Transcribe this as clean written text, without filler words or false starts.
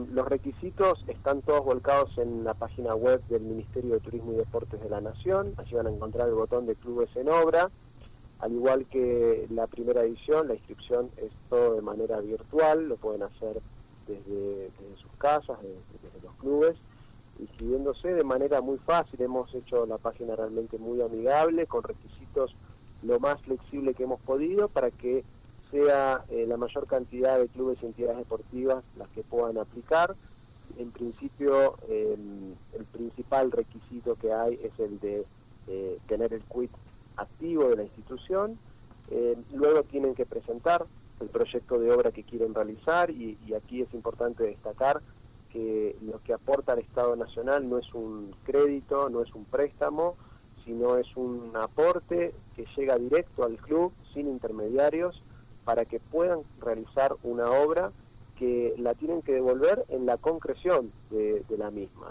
Los requisitos están todos volcados en la página web del Ministerio de Turismo y Deportes de la Nación. Allí van a encontrar el botón de Clubes en Obra. Al igual que la primera edición, la inscripción es todo de manera virtual, lo pueden hacer desde sus casas, desde los clubes, inscribiéndose de manera muy fácil. Hemos hecho la página realmente muy amigable, con requisitos lo más flexible que hemos podido para que sea la mayor cantidad de clubes y entidades deportivas las que puedan aplicar. En principio, el principal requisito que hay es el de tener el quit activo de la institución. Luego tienen que presentar el proyecto de obra que quieren realizar y aquí es importante destacar que lo que aporta el Estado Nacional no es un crédito, no es un préstamo, sino es un aporte que llega directo al club sin intermediarios para que puedan realizar una obra que la tienen que devolver en la concreción de la misma.